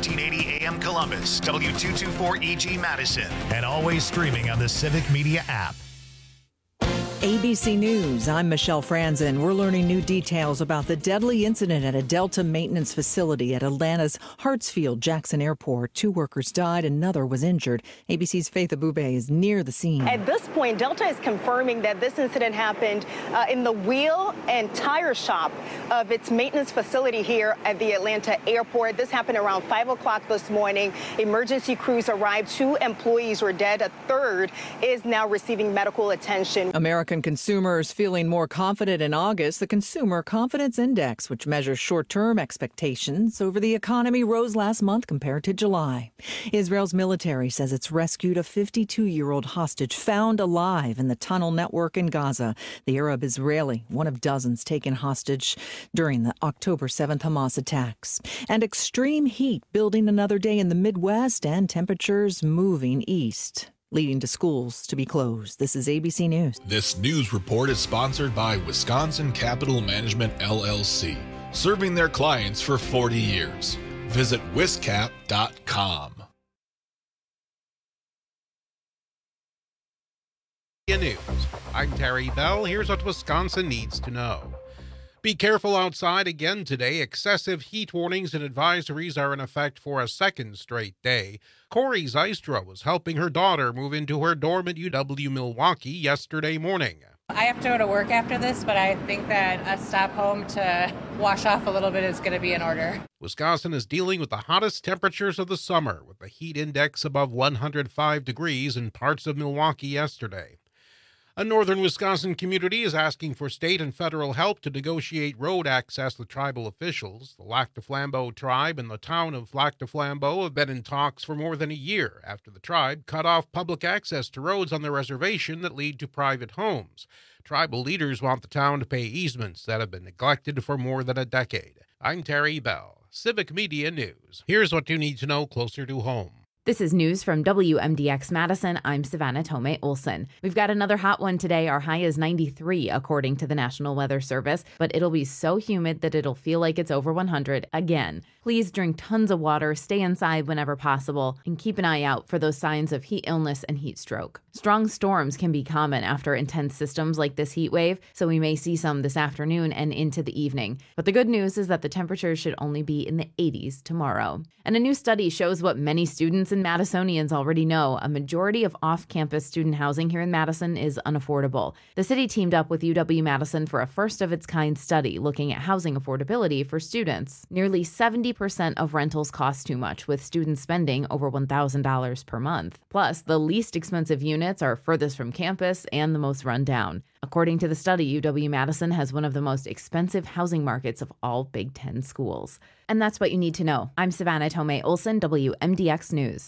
1480 AM Columbus, W224EG Madison, and always streaming on the Civic Media app. ABC News, I'm Michelle Franzen. We're learning new details about the deadly incident at a Delta maintenance facility at Atlanta's Hartsfield-Jackson Airport. 2 workers died, another was injured. ABC's Faith Abube is near the scene. At this point, Delta is confirming that this incident happened in the wheel and tire shop of its maintenance facility here at the Atlanta airport. This happened around 5 o'clock this morning. Emergency crews arrived. 2 employees were dead. A third is now receiving medical attention. American consumers feeling more confident in August. The Consumer Confidence Index, which measures short-term expectations over the economy, rose last month compared to July. Israel's military says it's rescued a 52-year-old hostage found alive in the tunnel network in Gaza. The Arab Israeli, one of dozens taken hostage during the October 7th Hamas attacks. And extreme heat building another day in the Midwest and temperatures moving east, leading to schools to be closed. This is ABC News. This news report is sponsored by Wisconsin Capital Management, LLC, serving their clients for 40 years. Visit wiscap.com. News. I'm Terry Bell. Here's what Wisconsin needs to know. Be careful outside again today. Excessive heat warnings and advisories are in effect for a second straight day. Corey Zystro was helping her daughter move into her dorm at UW-Milwaukee yesterday morning. I have to go to work after this, but I think that a stop home to wash off a little bit is going to be in order. Wisconsin is dealing with the hottest temperatures of the summer, with the heat index above 105 degrees in parts of Milwaukee yesterday. A northern Wisconsin community is asking for state and federal help to negotiate road access with tribal officials. The Lac du Flambeau tribe and the town of Lac du Flambeau have been in talks for more than a year after the tribe cut off public access to roads on their reservation that lead to private homes. Tribal leaders want the town to pay easements that have been neglected for more than a decade. I'm Terry Bell, Civic Media News. Here's what you need to know closer to home. This is news from WMDX Madison. I'm Savannah Tomei Olson. We've got another hot one today. Our high is 93, according to the National Weather Service, but it'll be so humid that it'll feel like it's over 100 again. Please drink tons of water, stay inside whenever possible, and keep an eye out for those signs of heat illness and heat stroke. Strong storms can be common after intense systems like this heat wave, so we may see some this afternoon and into the evening. But the good news is that the temperatures should only be in the 80s tomorrow. And a new study shows what many students and Madisonians already know. A majority of off-campus student housing here in Madison is unaffordable. The city teamed up with UW-Madison for a first-of-its-kind study looking at housing affordability for students. Nearly 70% of rentals cost too much, with students spending over $1,000 per month. Plus, the least expensive units are furthest from campus and the most run down. According to the study, UW-Madison has one of the most expensive housing markets of all Big Ten schools. And that's what you need to know. I'm Savannah Tomei Olson, WMDX News.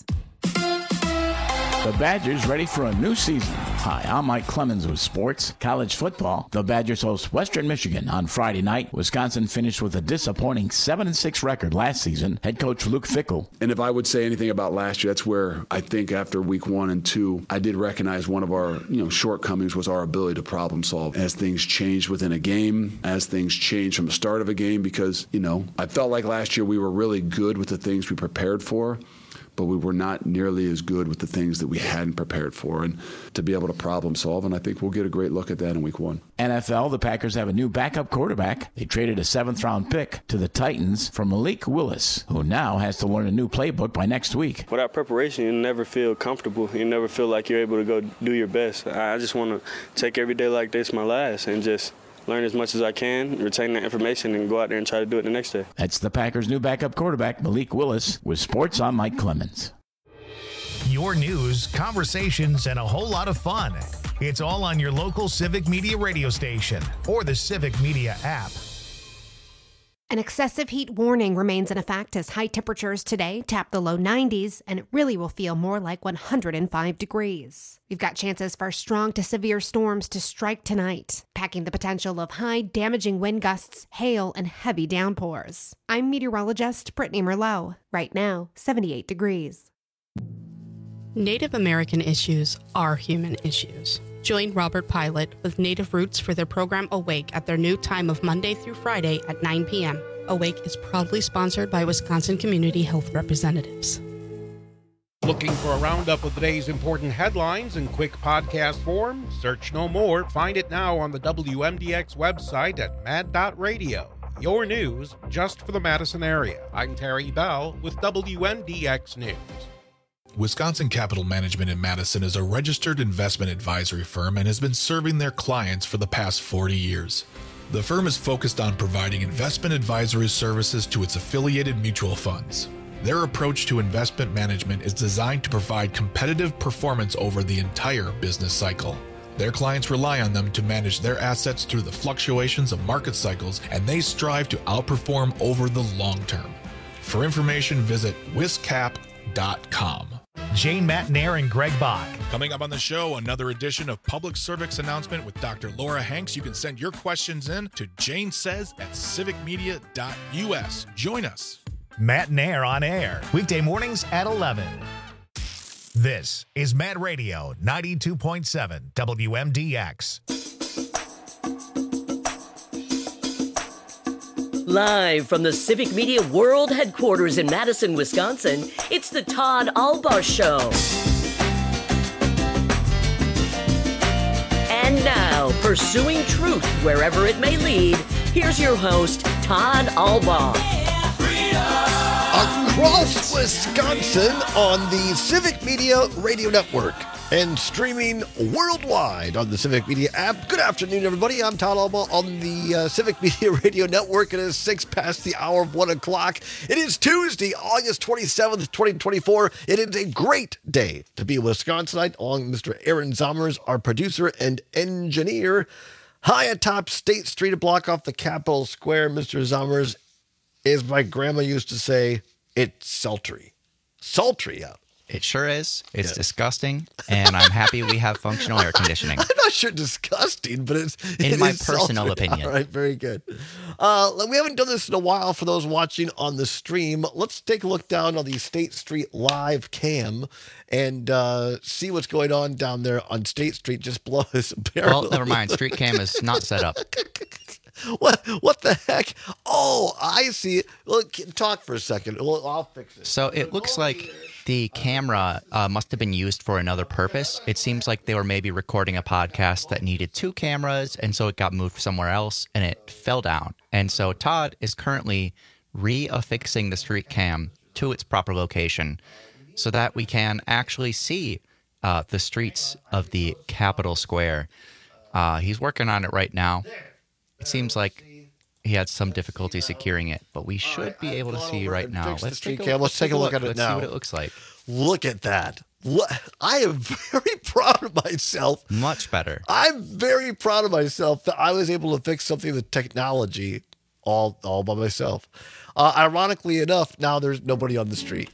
The Badgers ready for a new season. Hi, I'm Mike Clemens with sports. College football. The Badgers host Western Michigan on Friday night. Wisconsin finished with a disappointing 7-6 record last season. Head coach Luke Fickell. And if I would say anything about last year, that's where I think after week 1 and 2, I did recognize one of our shortcomings was our ability to problem solve as things changed within a game, as things changed from the start of a game, because, I felt like last year we were really good with the things we prepared for, but we were not nearly as good with the things that we hadn't prepared for, and to be able to problem solve, and I think we'll get a great look at that in week 1. NFL, the Packers have a new backup quarterback. They traded a 7th-round pick to the Titans for Malik Willis, who now has to learn a new playbook by next week. Without preparation, you never feel comfortable. You never feel like you're able to go do your best. I just want to take every day like this my last and just learn as much as I can, retain that information, and go out there and try to do it the next day. That's the Packers' new backup quarterback, Malik Willis. With sports, I'm Mike Clemens. Your news, conversations, and a whole lot of fun. It's all on your local Civic Media radio station or the Civic Media app. An excessive heat warning remains in effect as high temperatures today tap the low 90s, and it really will feel more like 105 degrees. We've got chances for strong to severe storms to strike tonight, packing the potential of high, damaging wind gusts, hail, and heavy downpours. I'm meteorologist Brittany Merlot. Right now, 78 degrees. Native American issues are human issues. Join Robert Pilot with Native Roots for their program Awake at their new time of Monday through Friday at 9 p.m. Awake is proudly sponsored by Wisconsin Community Health Representatives. Looking for a roundup of the day's important headlines in quick podcast form? Search no more. Find it now on the WMDX website at mad.radio. Your news just for the Madison area. I'm Terry Bell with WMDX News. Wisconsin Capital Management in Madison is a registered investment advisory firm and has been serving their clients for the past 40 years. The firm is focused on providing investment advisory services to its affiliated mutual funds. Their approach to investment management is designed to provide competitive performance over the entire business cycle. Their clients rely on them to manage their assets through the fluctuations of market cycles, and they strive to outperform over the long term. For information, visit wiscap.com. Jane Matnair and Greg Bach. Coming up on the show, another edition of Public Service Announcement with Dr. Laura Hanks. You can send your questions in to janesays@civicmedia.us. Join us. Matnair on air, weekday mornings at 11. This is Mad Radio 92.7 WMDX. Live from the Civic Media World Headquarters in Madison, Wisconsin, it's the Todd Albaugh Show. And now, pursuing truth wherever it may lead, here's your host, Todd Albaugh. Across Wisconsin on the Civic Media Radio Network and streaming worldwide on the Civic Media app. Good afternoon, everybody. I'm Todd Albaugh on the Civic Media Radio Network. It is 6 past the hour of 1 o'clock. It is Tuesday, August 27th, 2024. It is a great day to be a Wisconsinite, along with Mr. Aaron Zommers, our producer and engineer. High atop State Street, a block off the Capitol Square, Mr. Zommers, as my grandma used to say, it's sultry. Sultry out. It sure is. It's disgusting, and I'm happy we have functional air conditioning. I'm not sure disgusting, but it's in my personal opinion. All right, very good. We haven't done this in a while for those watching on the stream. Let's take a look down on the State Street live cam and see what's going on down there on State Street just below us. Apparently. Well, never mind. Street cam is not set up. What the heck? Oh, I see it. Look, talk for a second. I'll fix it. So it looks like the camera must have been used for another purpose. It seems like they were maybe recording a podcast that needed 2 cameras, and so it got moved somewhere else, and it fell down. And so Todd is currently reaffixing the street cam to its proper location so that we can actually see the streets of the Capitol Square. He's working on it right now. It seems like he had some difficulty securing it, but we should be able to see right now. Let's take a look at it now. Let's see what it looks like. Look at that. I am very proud of myself. Much better. I'm very proud of myself that I was able to fix something with technology all by myself. Ironically enough, now there's nobody on the street.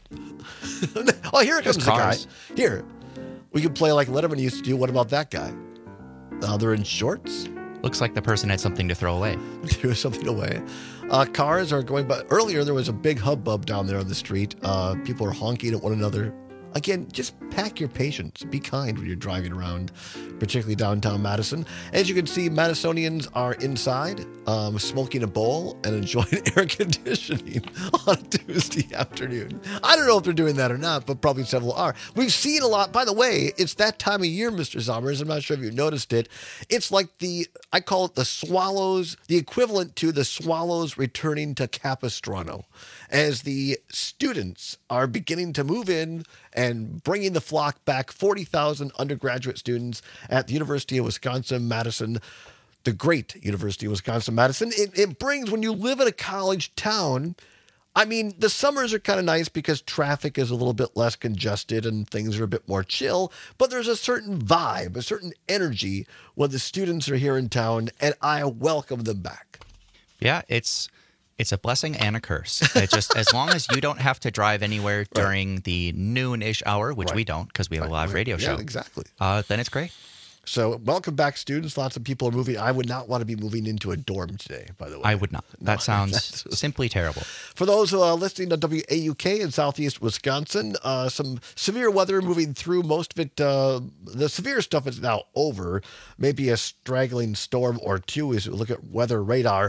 Oh, here comes the guy. Here. We can play like Letterman used to do. What about that guy? Now they're in shorts. Looks like the person had something to throw away. Threw something away. Cars are going by. Earlier, there was a big hubbub down there on the street. People are honking at one another. Again, just pack your patience. Be kind when you're driving around, particularly downtown Madison. As you can see, Madisonians are inside, smoking a bowl and enjoying air conditioning on a Tuesday afternoon. I don't know if they're doing that or not, but probably several are. We've seen a lot. By the way, it's that time of year, Mr. Zommers. I'm not sure if you noticed it. It's like I call it the Swallows, the equivalent to the Swallows returning to Capistrano, as the students are beginning to move in and bringing the flock back. 40,000 undergraduate students at the University of Wisconsin-Madison, the great University of Wisconsin-Madison. It brings, when you live in a college town, I mean, the summers are kind of nice because traffic is a little bit less congested and things are a bit more chill, but there's a certain vibe, a certain energy when the students are here in town, and I welcome them back. Yeah, it's a blessing and a curse. It just, as long as you don't have to drive anywhere during the noon-ish hour, which we don't because we have a live radio show. Yeah, exactly. Then it's great. So welcome back, students. Lots of people are moving. I would not want to be moving into a dorm today, by the way. I would not. That sounds simply terrible. For those listening to WAUK in southeast Wisconsin, some severe weather moving through. Most of it, the severe stuff is now over. Maybe a straggling storm or two as we look at weather radar.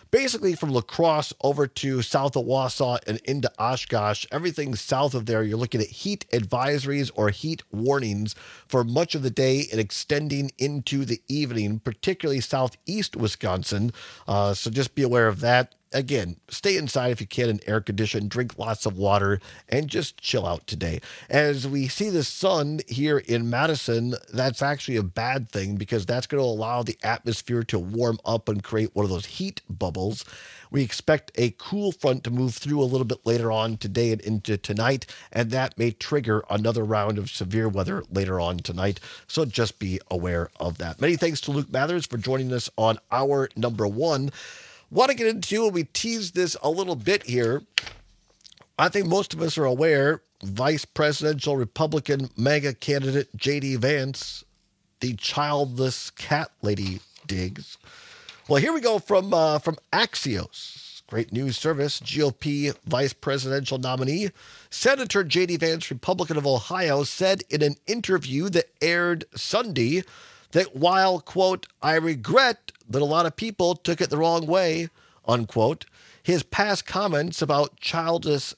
basically from La Crosse over to south of Wausau and into Oshkosh, everything south of there, you're looking at heat advisories or heat warnings for much of the day and extending into the evening, particularly southeast Wisconsin. So just be aware of that. Again, stay inside if you can in air condition, drink lots of water, and just chill out today. As we see the sun here in Madison, that's actually a bad thing because that's going to allow the atmosphere to warm up and create one of those heat bubbles. We expect a cool front to move through a little bit later on today and into tonight, and that may trigger another round of severe weather later on tonight. So just be aware of that. Many thanks to Luke Mathers for joining us on hour number 1. Want to get into, and we teased this a little bit here. I think most of us are aware, Vice Presidential Republican MAGA candidate J.D. Vance, the childless cat lady digs. Well, here we go from Axios, great news service. GOP Vice Presidential nominee, Senator J.D. Vance, Republican of Ohio, said in an interview that aired Sunday that while, quote, I regret that a lot of people took it the wrong way, unquote, his past comments about childless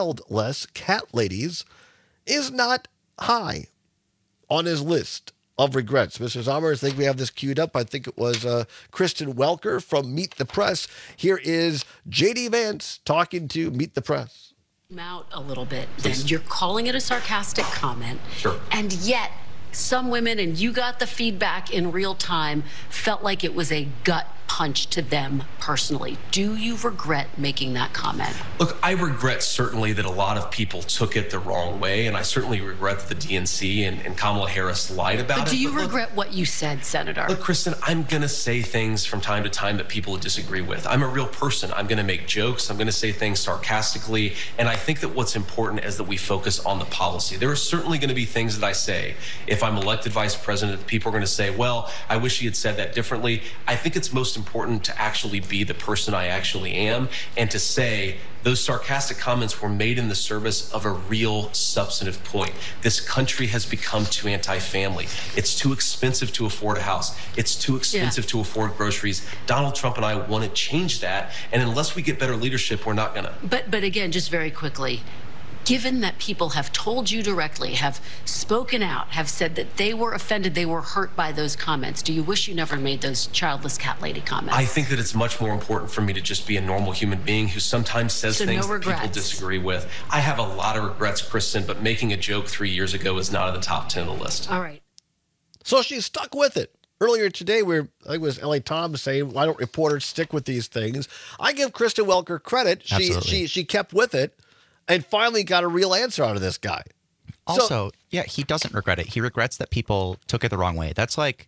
cat ladies is not high on his list of regrets. Mr. Sommer, I think we have this queued up. I think it was Kristen Welker from Meet the Press. Here is J.D. Vance talking to Meet the Press. Out a little bit, then you're calling it a sarcastic comment. Sure. And yet some women, and you got the feedback in real time, felt like it was a gut punch to them personally. Do you regret making that comment? Look, I regret certainly that a lot of people took it the wrong way, and I certainly regret that the DNC and Kamala Harris lied about it. But do you regret what you said, Senator? Look, Kristen, I'm going to say things from time to time that people disagree with. I'm a real person. I'm going to make jokes. I'm going to say things sarcastically, and I think that what's important is that we focus on the policy. There are certainly going to be things that I say. If I'm elected vice president, people are going to say, well, I wish he had said that differently. I think it's most important to actually be the person I actually am and to say those sarcastic comments were made in the service of a real substantive point. This country has become too anti-family. It's too expensive to afford a house. It's too expensive to afford groceries. Donald Trump and I want to change that. And unless we get better leadership, we're not going to. But again, just very quickly, given that people have told you directly, have spoken out, have said that they were offended, they were hurt by those comments, do you wish you never made those childless cat lady comments? I think that it's much more important for me to just be a normal human being who sometimes says things that people disagree with. I have a lot of regrets, Kristen, but making a joke 3 years ago is not at the top 10 of the list. All right. So she's stuck with it. Earlier today, I think it was L.A. Tom saying, why don't reporters stick with these things? I give Kristen Welker credit. She kept with it. And finally got a real answer out of this guy. Also, yeah, he doesn't regret it. He regrets that people took it the wrong way. That's like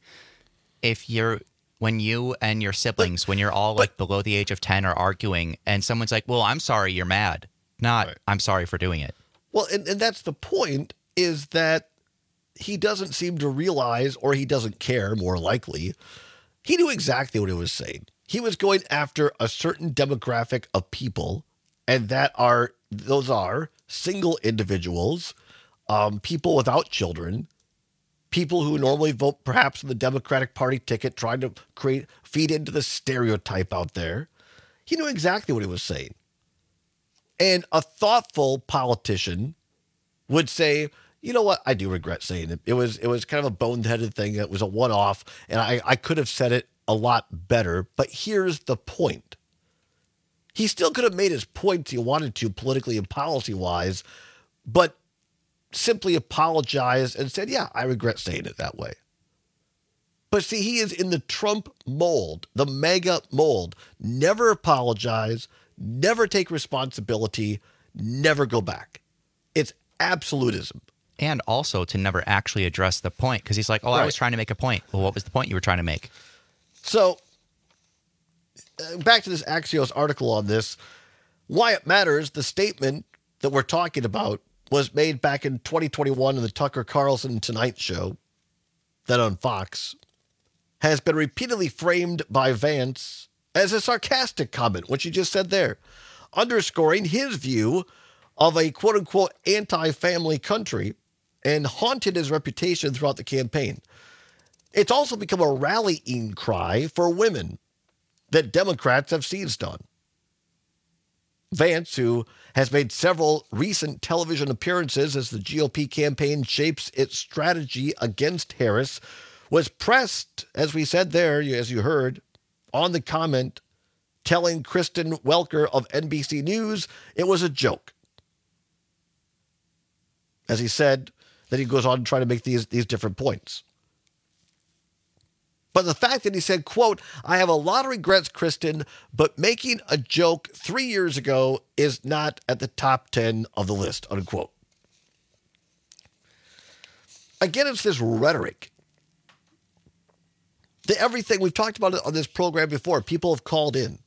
when you and your siblings, when you're all like below the age of 10 are arguing and someone's like, well, I'm sorry you're mad. Not, right. I'm sorry for doing it. Well, and that's the point, is that he doesn't seem to realize, or he doesn't care, more likely. He knew exactly what he was saying. He was going after a certain demographic of people, and those are single individuals, people without children, people who normally vote perhaps on the Democratic Party ticket, trying to feed into the stereotype out there. He knew exactly what he was saying. And a thoughtful politician would say, you know what, I do regret saying it. It was kind of a boneheaded thing. It was a one-off, and I could have said it a lot better. But here's the point. He still could have made his points he wanted to politically and policy-wise, but simply apologized and said, yeah, I regret saying it that way. But see, he is in the Trump mold, the MAGA mold. Never apologize, never take responsibility, never go back. It's absolutism. And also to never actually address the point, because he's like, I was trying to make a point. Well, what was the point you were trying to make? So back to this Axios article on this, why it matters, the statement that we're talking about was made back in 2021 in the Tucker Carlson Tonight Show, then on Fox, has been repeatedly framed by Vance as a sarcastic comment, which he just said there, underscoring his view of a quote-unquote anti-family country and haunted his reputation throughout the campaign. It's also become a rallying cry for women. that Democrats have seized on. Vance, who has made several recent television appearances as the GOP campaign shapes its strategy against Harris, was pressed, as we said there, as you heard, on the comment telling Kristen Welker of NBC News it was a joke. As he said that he goes on to try to make these different points. But the fact that he said, quote, "I have a lot of regrets, Kristen, but making a joke 3 years ago is not at the top 10 of the list," unquote. Again, it's this rhetoric. Everything, we've talked about it on this program before, people have called in,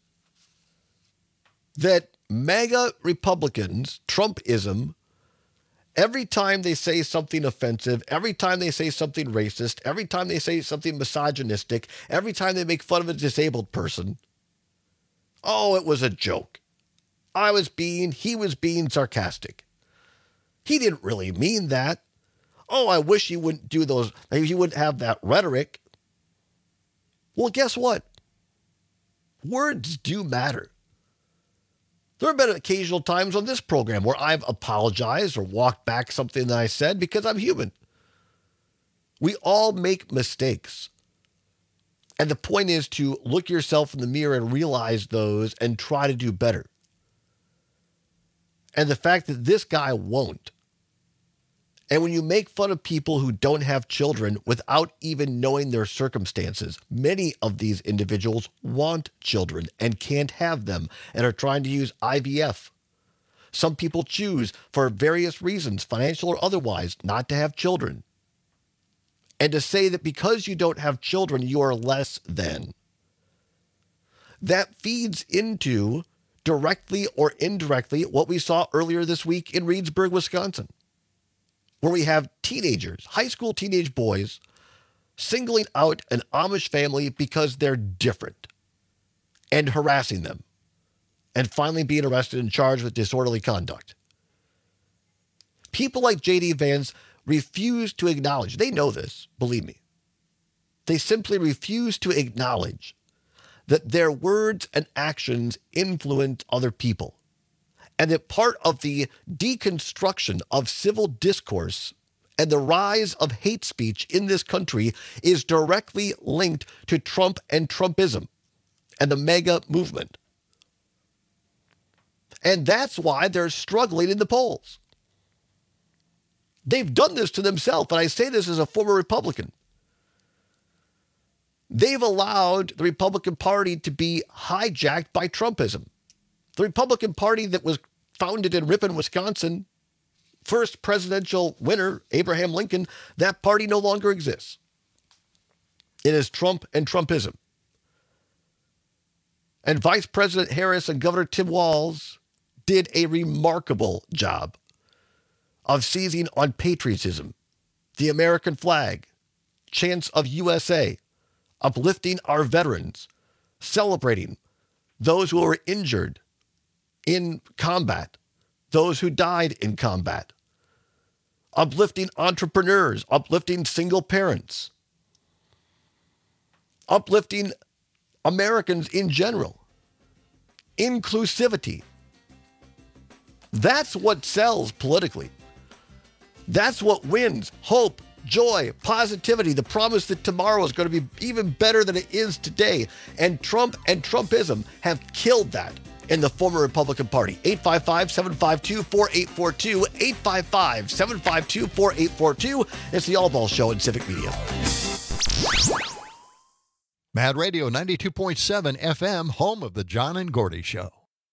that MAGA Republicans, Trumpism, every time they say something offensive, every time they say something racist, every time they say something misogynistic, every time they make fun of a disabled person, oh, it was a joke. He was being sarcastic. He didn't really mean that. Oh, I wish he wouldn't do those, he wouldn't have that rhetoric. Well, guess what? Words do matter. There have been occasional times on this program where I've apologized or walked back something that I said because I'm human. We all make mistakes. And the point is to look yourself in the mirror and realize those and try to do better. And the fact that this guy won't. And when you make fun of people who don't have children without even knowing their circumstances, many of these individuals want children and can't have them and are trying to use IVF. Some people choose for various reasons, financial or otherwise, not to have children. And to say that because you don't have children, you are less than. That feeds into, directly or indirectly, what we saw earlier this week in Reedsburg, Wisconsin, where we have teenagers, high school teenage boys, singling out an Amish family because they're different and harassing them and finally being arrested and charged with disorderly conduct. People like J.D. Vance refuse to acknowledge, they know this, believe me. They simply refuse to acknowledge that their words and actions influence other people. And that part of the deconstruction of civil discourse and the rise of hate speech in this country is directly linked to Trump and Trumpism and the MAGA movement. And that's why they're struggling in the polls. They've done this to themselves, and I say this as a former Republican. They've allowed the Republican Party to be hijacked by Trumpism. The Republican Party that was founded in Ripon, Wisconsin, first presidential winner, Abraham Lincoln, that party no longer exists. It is Trump and Trumpism. And Vice President Harris and Governor Tim Walz did a remarkable job of seizing on patriotism, the American flag, chants of USA, uplifting our veterans, celebrating those who were injured in combat, those who died in combat, uplifting entrepreneurs, uplifting single parents, uplifting Americans in general, inclusivity. That's what sells politically. That's what wins. Hope, joy, positivity, the promise that tomorrow is going to be even better than it is today. And Trump and Trumpism have killed that in the former Republican Party. 855-752-4842, 855-752-4842. It's the All Ball Show in Civic Media. Mad Radio 92.7 FM, home of the John and Gordy Show.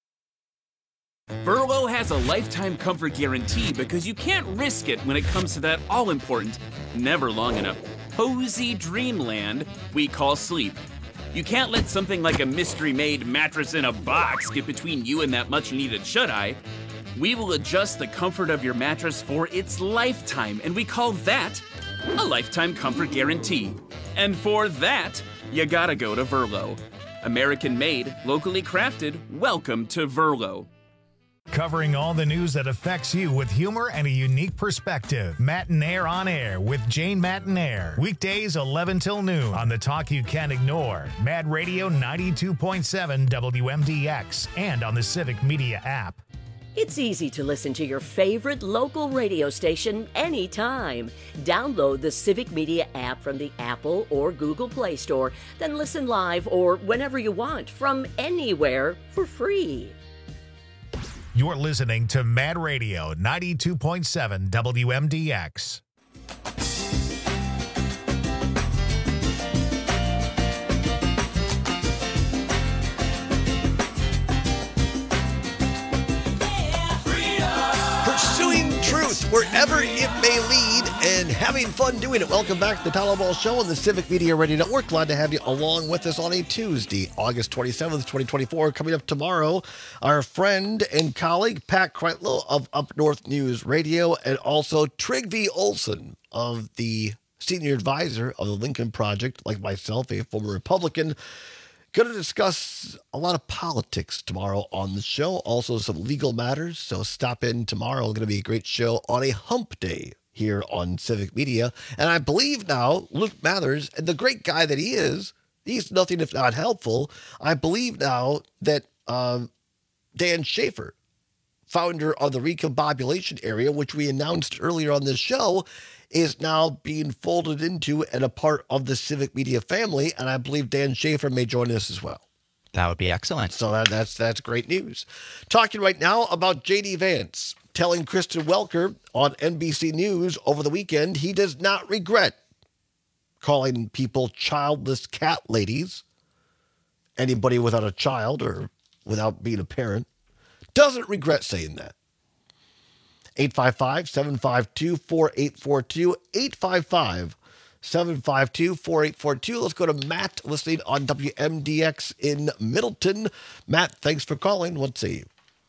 Verlo has a lifetime comfort guarantee because you can't risk it when it comes to that all-important, never long enough, cozy dreamland we call sleep. You can't let something like a mystery-made mattress in a box get between you and that much-needed shut-eye. We will adjust the comfort of your mattress for its lifetime, and we call that a lifetime comfort guarantee. And for that, you gotta go to Verlo. American-made, locally crafted, welcome to Verlo. Covering all the news that affects you with humor and a unique perspective. Matinaire on Air with Jane Matinaire. Weekdays 11 till noon on the talk you can't ignore. Mad Radio 92.7 WMDX and on the Civic Media app. It's easy to listen to your favorite local radio station anytime. Download the Civic Media app from the Apple or Google Play Store, then listen live or whenever you want from anywhere for free. You're listening to Mad Radio 92.7 WMDX. Pursuing truth wherever it may lead and having fun doing it. Welcome back to the Tyler Ball Show on the Civic Media Radio Network. Glad to have you along with us on a Tuesday, August 27th, 2024. Coming up tomorrow, our friend and colleague, Pat Kreitlow of Up North News Radio, and also Trygve Olsen of the senior advisor of the Lincoln Project, like myself, a former Republican. Going to discuss a lot of politics tomorrow on the show, also some legal matters. So stop in tomorrow. Going to be a great show on a hump day here on Civic Media. And I believe now Luke Mathers, and the great guy that he is, he's nothing if not helpful. I believe now that Dan Schaefer, founder of the Recombobulation Area, which we announced earlier on this show, is now being folded into and a part of the Civic Media family. And I believe Dan Schaefer may join us as well. That would be excellent. So that's great news. Talking right now about J.D. Vance, telling Kristen Welker on NBC News over the weekend he does not regret calling people childless cat ladies. Anybody without a child or without being a parent doesn't regret saying that. 855-752-4842, 855-752-4842. Let's go to Matt, listening on WMDX in Middleton. Matt, thanks for calling. Let's see.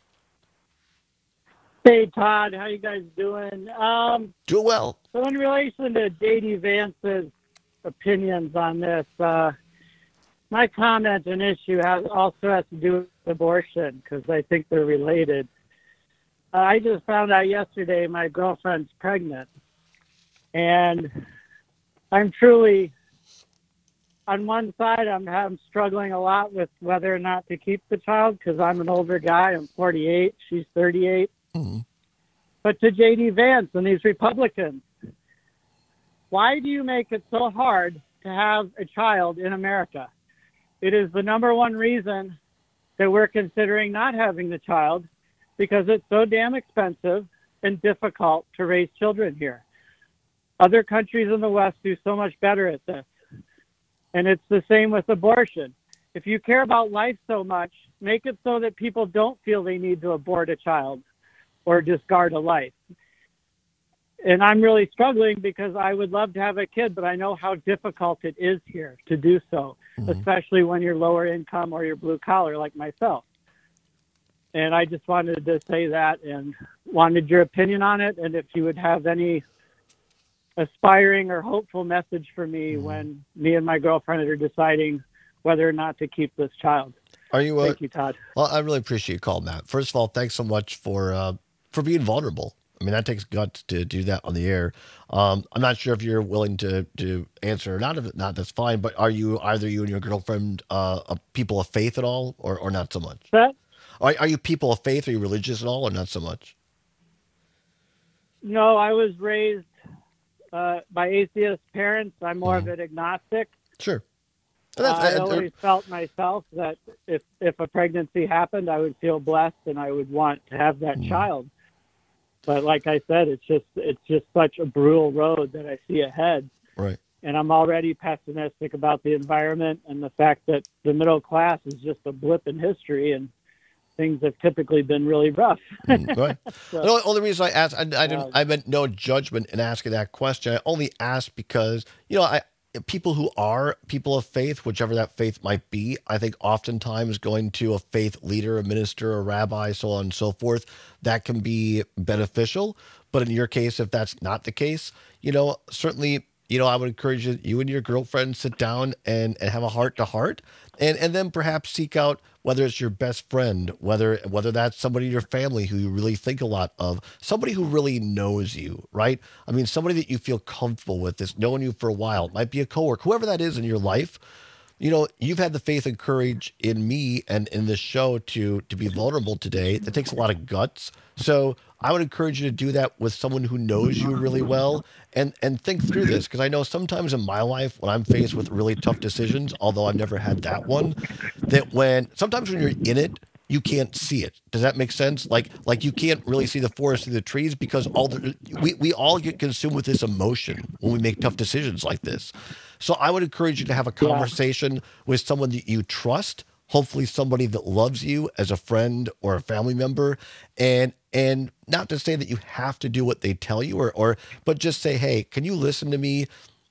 Hey, Todd. How you guys doing? Doing well. So in relation to J.D. Vance's opinions on this, my comment and issue also has to do with abortion because I think they're related. I just found out yesterday my girlfriend's pregnant, and I'm truly, on one side, I'm struggling a lot with whether or not to keep the child because I'm an older guy. I'm 48. She's 38. Mm-hmm. But to J.D. Vance and these Republicans, why do you make it so hard to have a child in America? It is the number one reason that we're considering not having the child, because it's so damn expensive and difficult to raise children here. Other countries in the West do so much better at this. And it's the same with abortion. If you care about life so much, make it so that people don't feel they need to abort a child or discard a life. And I'm really struggling because I would love to have a kid, but I know how difficult it is here to do so, especially when you're lower income or you're blue collar like myself. And I just wanted to say that and wanted your opinion on it. And if you would have any aspiring or hopeful message for me when me and my girlfriend are deciding whether or not to keep this child. Thank you, Todd. Well, I really appreciate your call, Matt. First of all, thanks so much for being vulnerable. I mean, that takes guts to do that on the air. I'm not sure if you're willing to answer or not. If not, that's fine. But are you, either you and your girlfriend, people of faith at all or not so much? What? Are you people of faith? Are you religious at all, or not so much? No, I was raised by atheist parents. I'm more of an agnostic. Sure. I always felt myself that if a pregnancy happened, I would feel blessed and I would want to have that child. But like I said, it's just such a brutal road that I see ahead. Right. And I'm already pessimistic about the environment and the fact that the middle class is just a blip in history and things have typically been really rough. Right. So, the only reason I asked, I meant no judgment in asking that question. I only asked because, people who are people of faith, whichever that faith might be, I think oftentimes going to a faith leader, a minister, a rabbi, so on and so forth, that can be beneficial. But in your case, if that's not the case, certainly I would encourage you and your girlfriend sit down and have a heart-to-heart, and then perhaps seek out whether it's your best friend, whether that's somebody in your family who you really think a lot of, somebody who really knows you, right? I mean, somebody that you feel comfortable with, that's known you for a while. It might be a coworker, whoever that is in your life. You've had the faith and courage in me and in this show to be vulnerable today. That takes a lot of guts. So I would encourage you to do that with someone who knows you really well and think through this. Because I know sometimes in my life when I'm faced with really tough decisions, although I've never had that one, sometimes when you're in it, you can't see it. Does that make sense? Like you can't really see the forest through the trees because we all get consumed with this emotion when we make tough decisions like this. So I would encourage you to have a conversation with someone that you trust, hopefully somebody that loves you as a friend or a family member, and not to say that you have to do what they tell you but just say, hey, can you listen to me?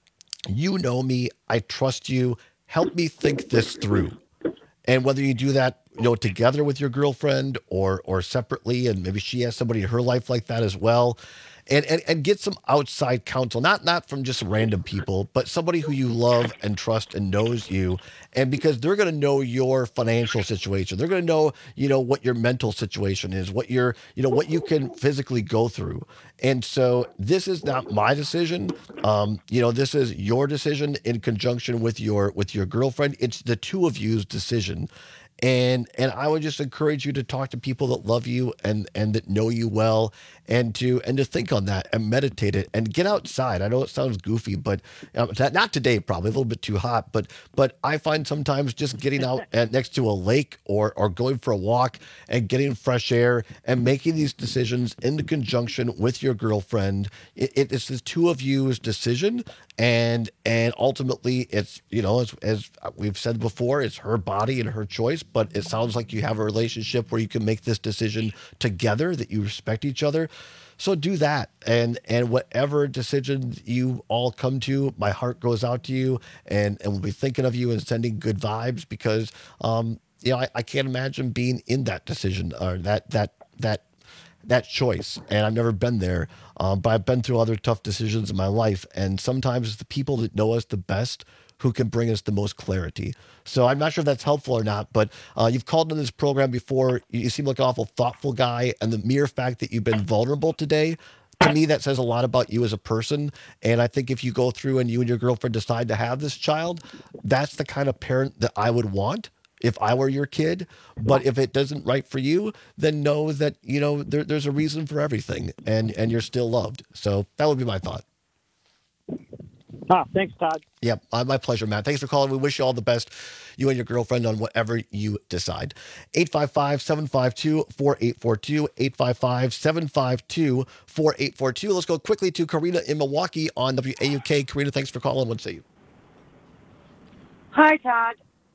You know me, I trust you. Help me think this through. And whether you do that, together with your girlfriend or separately, and maybe she has somebody in her life like that as well, and get some outside counsel, not from just random people, but somebody who you love and trust and knows you. And because they're going to know your financial situation, they're going to know, what your mental situation is, what what you can physically go through. And so this is not my decision. This is your decision in conjunction with your girlfriend. It's the two of you's decision. And I would just encourage you to talk to people that love you and that know you well, and to think on that and meditate it and get outside. I know it sounds goofy, but not today, probably a little bit too hot. But I find sometimes just getting out next to a lake or going for a walk and getting fresh air and making these decisions in conjunction with your girlfriend. It's the two of you's decision, and ultimately it's as we've said before, it's her body and her choice. But it sounds like you have a relationship where you can make this decision together, that you respect each other. So do that. And whatever decision you all come to, my heart goes out to you, and we'll be thinking of you and sending good vibes, because, I can't imagine being in that decision or that choice. And I've never been there, but I've been through other tough decisions in my life. And sometimes it's the people that know us the best who can bring us the most clarity. So I'm not sure if that's helpful or not, but you've called on this program before. You seem like an awful thoughtful guy, and the mere fact that you've been vulnerable today, to me, that says a lot about you as a person. And I think if you go through and you and your girlfriend decide to have this child, that's the kind of parent that I would want if I were your kid. But if it doesn't right for you, then know that, there's a reason for everything, and you're still loved. So that would be my thought. Thanks, Todd. Yeah, my pleasure, Matt. Thanks for calling. We wish you all the best, you and your girlfriend, on whatever you decide. 855-752-4842, 855-752-4842. Let's go quickly to Karina in Milwaukee on WAUK. Karina, thanks for calling. What say you? Hi, Todd.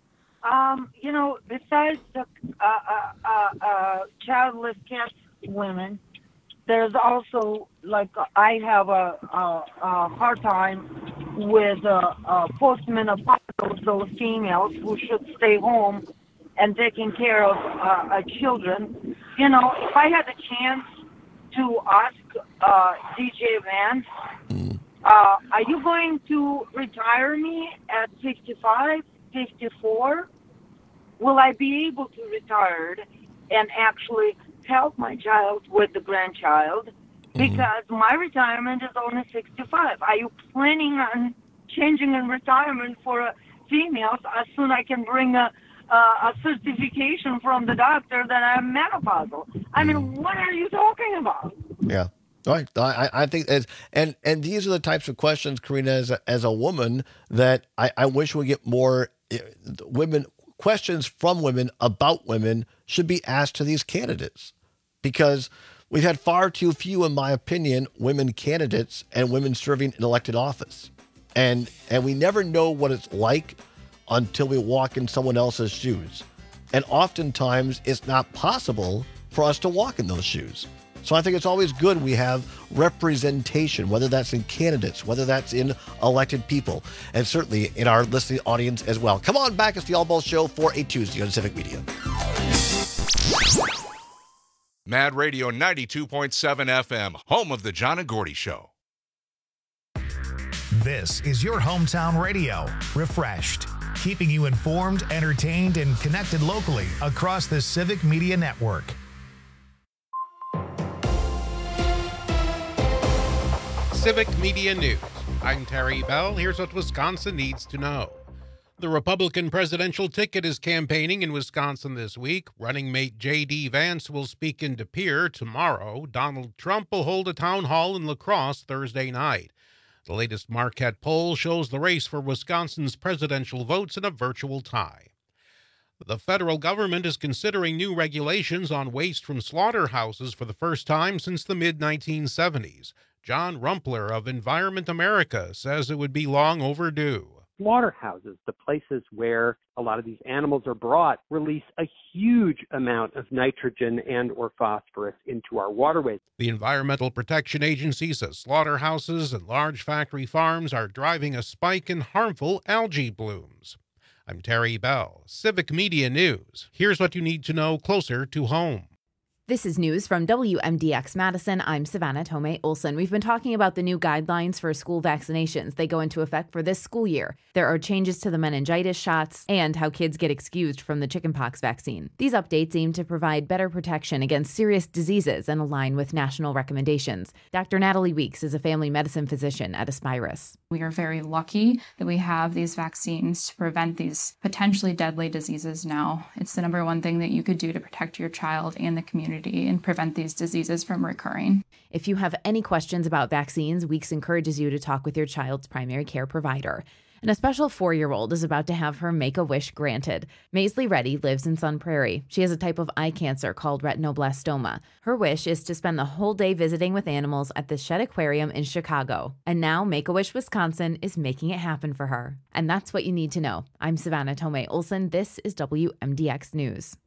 Besides the childless cat women, there's also, I have a hard time with postmenopausal, those females who should stay home and taking care of children. If I had a chance to ask DJ Vance, are you going to retire me at 55, 54? Will I be able to retire and actually help my child with the grandchild? Because my retirement is only 65. Are you planning on changing in retirement for females as soon as I can bring a certification from the doctor that I'm menopausal? I mean, what are you talking about? Yeah. Right. I think and these are the types of questions, Karina, as a woman, that I wish we get more questions from women about women should be asked to these candidates, because we've had far too few, in my opinion, women candidates and women serving in elected office. And we never know what it's like until we walk in someone else's shoes. And oftentimes it's not possible for us to walk in those shoes. So I think it's always good we have representation, whether that's in candidates, whether that's in elected people, and certainly in our listening audience as well. Come on back. It's the All Balls Show for a Tuesday on Civic Media. Mad Radio 92.7 FM, home of the John and Gordy Show. This is your hometown radio, Refreshed, keeping you informed, entertained, and connected locally across the Civic Media Network. Civic Media News. I'm Terry Bell. Here's what Wisconsin needs to know. The Republican presidential ticket is campaigning in Wisconsin this week. Running mate J.D. Vance will speak in De Pere tomorrow. Donald Trump will hold a town hall in La Crosse Thursday night. The latest Marquette poll shows the race for Wisconsin's presidential votes in a virtual tie. The federal government is considering new regulations on waste from slaughterhouses for the first time since the mid-1970s. John Rumpler of Environment America says it would be long overdue. Slaughterhouses, the places where a lot of these animals are brought, release a huge amount of nitrogen and or phosphorus into our waterways. The Environmental Protection Agency says slaughterhouses and large factory farms are driving a spike in harmful algae blooms. I'm Terry Bell, Civic Media News. Here's what you need to know closer to home. This is news from WMDX Madison. I'm Savannah Tomei Olson. We've been talking about the new guidelines for school vaccinations. They go into effect for this school year. There are changes to the meningitis shots and how kids get excused from the chickenpox vaccine. These updates aim to provide better protection against serious diseases and align with national recommendations. Dr. Natalie Weeks is a family medicine physician at Aspirus. We are very lucky that we have these vaccines to prevent these potentially deadly diseases now. It's the number one thing that you could do to protect your child and the community and prevent these diseases from recurring. If you have any questions about vaccines, Weeks encourages you to talk with your child's primary care provider. And a special 4-year-old is about to have her Make-A-Wish granted. Maisley Reddy lives in Sun Prairie. She has a type of eye cancer called retinoblastoma. Her wish is to spend the whole day visiting with animals at the Shedd Aquarium in Chicago. And now Make-A-Wish Wisconsin is making it happen for her. And that's what you need to know. I'm Savannah Tomei Olson. This is WMDX News.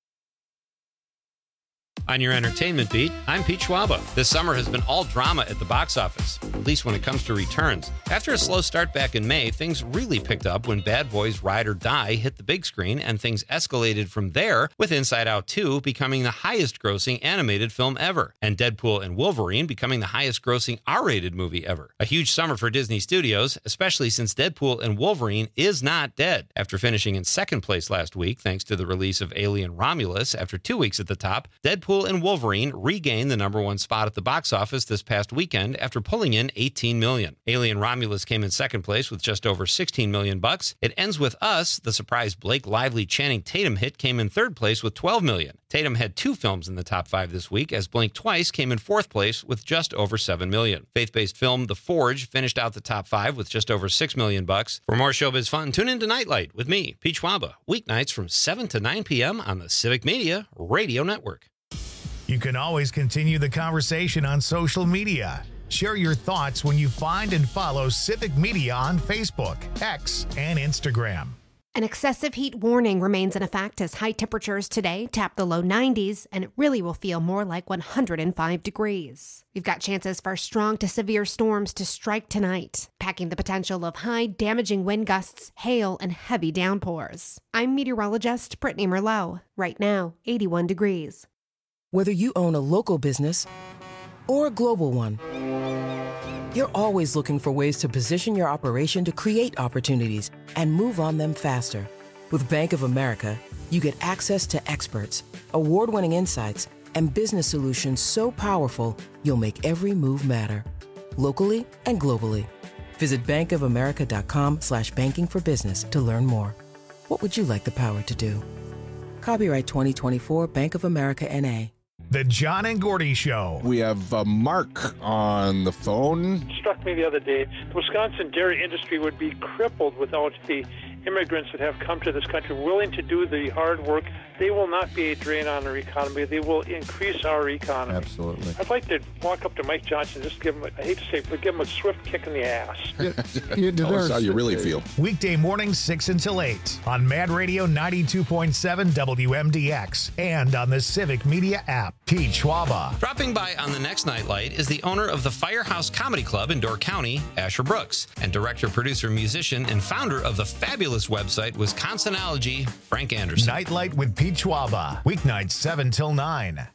On your entertainment beat, I'm Pete Schwaba. This summer has been all drama at the box office, at least when it comes to returns. After a slow start back in May, things really picked up when Bad Boys Ride or Die hit the big screen, and things escalated from there, with Inside Out 2 becoming the highest-grossing animated film ever, and Deadpool and Wolverine becoming the highest-grossing R-rated movie ever. A huge summer for Disney Studios, especially since Deadpool and Wolverine is not dead. After finishing in second place last week, thanks to the release of Alien Romulus after 2 weeks at the top, Deadpool and Wolverine regained the number one spot at the box office this past weekend after pulling in $18 million. Alien Romulus came in second place with just over $16 million. It Ends With Us, the surprise Blake Lively Channing Tatum hit, came in third place with $12 million. Tatum had 2 films in the top 5 this week, as Blink Twice came in fourth place with just over $7 million. Faith-based film The Forge finished out the top 5 with just over $6 million. For more showbiz fun, tune in to Nightlight with me, Pete Schwaba, weeknights from 7 to 9 p.m. on the Civic Media Radio Network. You can always continue the conversation on social media. Share your thoughts when you find and follow Civic Media on Facebook, X, and Instagram. An excessive heat warning remains in effect as high temperatures today tap the low 90s, and it really will feel more like 105 degrees. We've got chances for strong to severe storms to strike tonight, packing the potential of high, damaging wind gusts, hail, and heavy downpours. I'm meteorologist Brittany Merlot. Right now, 81 degrees. Whether you own a local business or a global one, you're always looking for ways to position your operation to create opportunities and move on them faster. With Bank of America, you get access to experts, award-winning insights, and business solutions so powerful, you'll make every move matter. Locally and globally. Visit bankofamerica.com/banking for business to learn more. What would you like the power to do? Copyright 2024 Bank of America N.A. The John and Gordy Show. We have Mark on the phone. It struck me the other day, the Wisconsin dairy industry would be crippled without the immigrants that have come to this country willing to do the hard work. They will not be a drain on our economy. They will increase our economy. Absolutely. I'd like to walk up to Mike Johnson and just give him, I hate to say it, but give him a swift kick in the ass. Tell us how you really feel. Weekday mornings 6 until 8 on Mad Radio 92.7 WMDX and on the Civic Media app. Pete Schwaba. Dropping by on the next Nightlight is the owner of the Firehouse Comedy Club in Door County, Asher Brooks, and director, producer, musician, and founder of the fabulous website Wisconsinology, Frank Anderson. Nightlight with Pete Schwaba. Weeknights 7 till 9.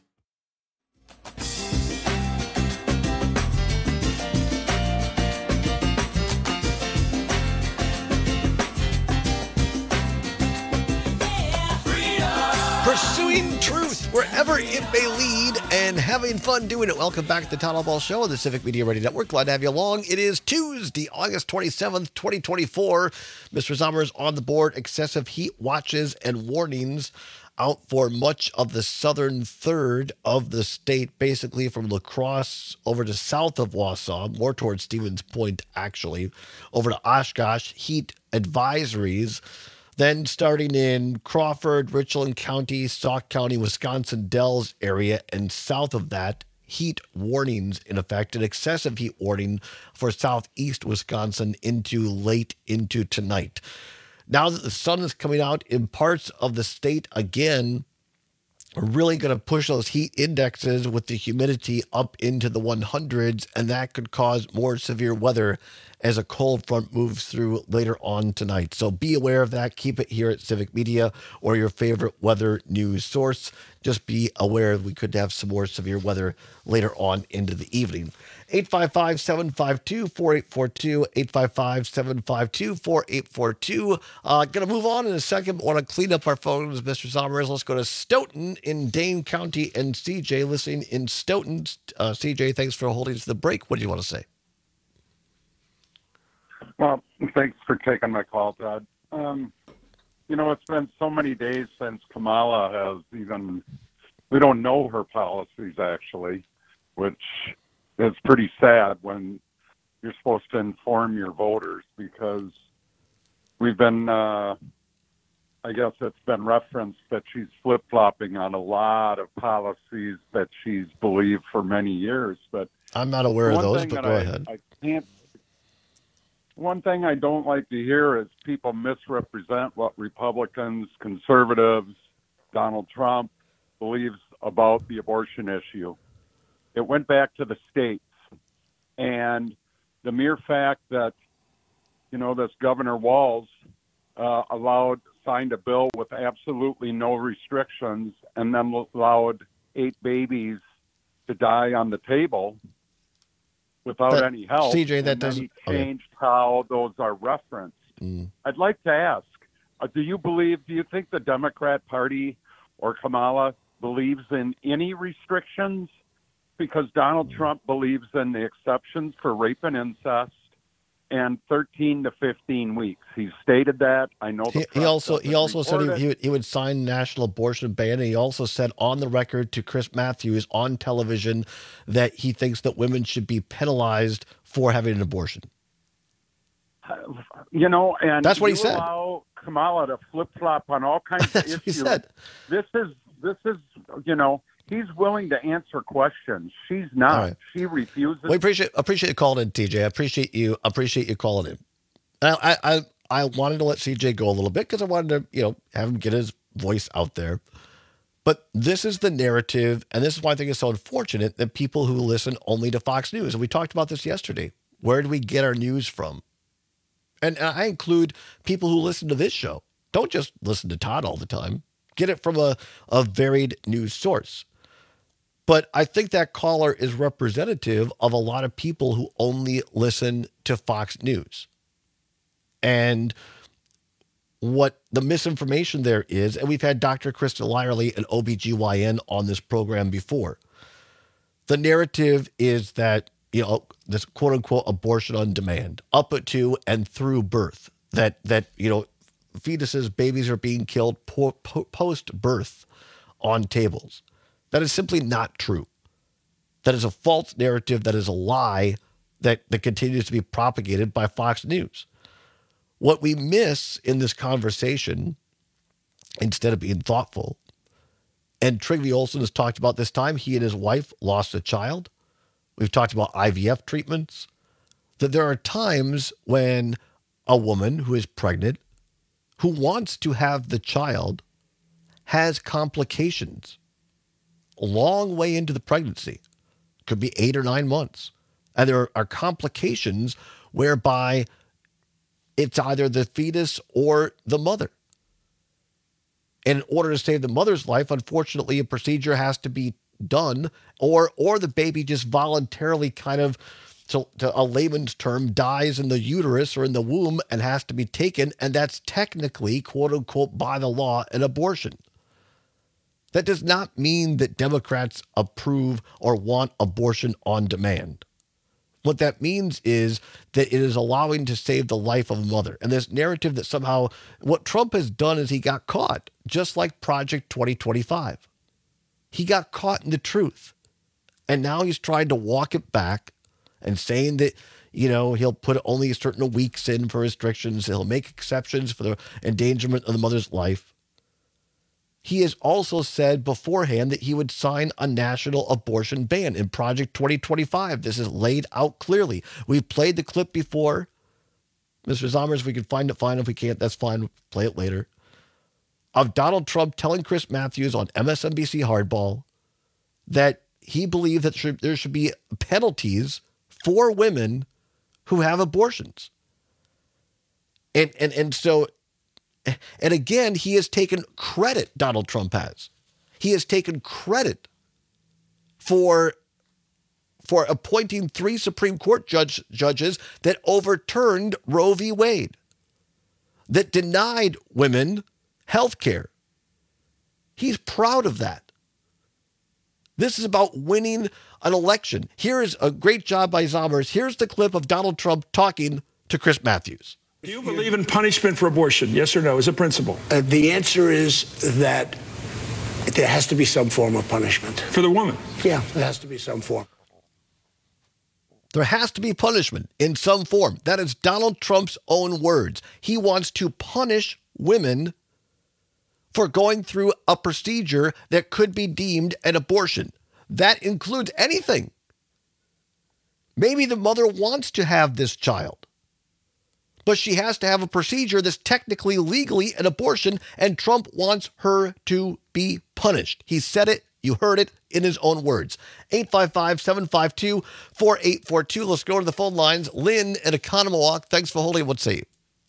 wherever it may lead, and having fun doing it. Welcome back to the Town Hall Ball Show on the Civic Media Radio Network. Glad to have you along. It is Tuesday, August 27th, 2024. Mr. Zommers on the board. Excessive heat watches and warnings out for much of the southern third of the state, basically from La Crosse over to south of Wausau, more towards Stevens Point, actually, over to Oshkosh. Heat advisories. Then starting in Crawford, Richland County, Sauk County, Wisconsin Dells area, and south of that, heat warnings in effect, an excessive heat warning for southeast Wisconsin late into tonight. Now that the sun is coming out in parts of the state again, we're really going to push those heat indexes with the humidity up into the 100s, and that could cause more severe weather as a cold front moves through later on tonight. So be aware of that. Keep it here at Civic Media or your favorite weather news source. Just be aware we could have some more severe weather later on into the evening. 855-752-4842, 855-752-4842. Going to move on in a second, but want to clean up our phones, Mr. Zommers. Let's go to Stoughton in Dane County and CJ listening in Stoughton. CJ, thanks for holding to the break. What do you want to say? Well, thanks for taking my call, Todd. It's been so many days since Kamala has we don't know her policies, actually, which is pretty sad when you're supposed to inform your voters, because we've been, I guess it's been referenced that she's flip-flopping on a lot of policies that she's believed for many years. But I'm not aware of those, but go ahead. One thing I don't like to hear is people misrepresent what Republicans, conservatives, Donald Trump believes about the abortion issue. It went back to the states. And the mere fact that, this Governor Walz signed a bill with absolutely no restrictions and then allowed 8 babies to die on the table without any help. CJ, that doesn't... He changed how those are referenced. I'd like to ask, do you think the Democrat Party or Kamala believes in any restrictions? Because Donald Trump believes in the exceptions for rape and incest and 13 to 15 weeks. He stated that. I know he also said he would sign national abortion ban. And he also said on the record to Chris Matthews on television that he thinks that women should be penalized for having an abortion. And that's what he said. Allow Kamala to flip-flop on all kinds of issues. He said. This is he's willing to answer questions. She's not. Right. She refuses. We appreciate you calling in, TJ. I appreciate you calling in. I wanted to let CJ go a little bit because I wanted to, have him get his voice out there. But this is the narrative, and this is why I think it's so unfortunate that people who listen only to Fox News, and we talked about this yesterday. Where do we get our news from? And I include people who listen to this show. Don't just listen to Todd all the time. Get it from a varied news source. But I think that caller is representative of a lot of people who only listen to Fox News. And what the misinformation there is, and we've had Dr. Krista Lyerly, an OBGYN, on this program before. The narrative is that, this quote unquote abortion on demand, up to and through birth, that fetuses, babies are being killed post-birth on tables. That is simply not true. That is a false narrative. That is a lie that continues to be propagated by Fox News. What we miss in this conversation, instead of being thoughtful, and Trygve Olsen has talked about this time, he and his wife lost a child. We've talked about IVF treatments, that there are times when a woman who is pregnant, who wants to have the child, has complications a long way into the pregnancy. Could be 8 or 9 months. And there are complications whereby it's either the fetus or the mother. And in order to save the mother's life, unfortunately, a procedure has to be done, or the baby just voluntarily kind of, to a layman's term, dies in the uterus or in the womb and has to be taken. And that's technically, quote unquote, by the law, an abortion. That does not mean that Democrats approve or want abortion on demand. What that means is that it is allowing to save the life of a mother. And this narrative that somehow what Trump has done is he got caught, just like Project 2025. He got caught in the truth. And now he's trying to walk it back and saying that, he'll put only certain weeks in for restrictions. He'll make exceptions for the endangerment of the mother's life. He has also said beforehand that he would sign a national abortion ban in Project 2025. This is laid out clearly. We've played the clip before. Mr. Zommers, if we can find it, fine. If we can't, that's fine. We'll play it later. Of Donald Trump telling Chris Matthews on MSNBC Hardball that he believed that there should be penalties for women who have abortions. And so... And again, he has taken credit, Donald Trump has. He has taken credit for appointing 3 Supreme Court judges that overturned Roe v. Wade, that denied women health care. He's proud of that. This is about winning an election. Here is a great job by Zommers. Here's the clip of Donald Trump talking to Chris Matthews. Do you believe in punishment for abortion? Yes or no, as a principle? The answer is that there has to be some form of punishment. For the woman? Yeah, there has to be some form. There has to be punishment in some form. That is Donald Trump's own words. He wants to punish women for going through a procedure that could be deemed an abortion. That includes anything. Maybe the mother wants to have this child, but she has to have a procedure that's technically legally an abortion, and Trump wants her to be punished. He said it. You heard it in his own words. 855-752-4842. Let's go to the phone lines. Lynn at Economawalk. Thanks for holding. What say you?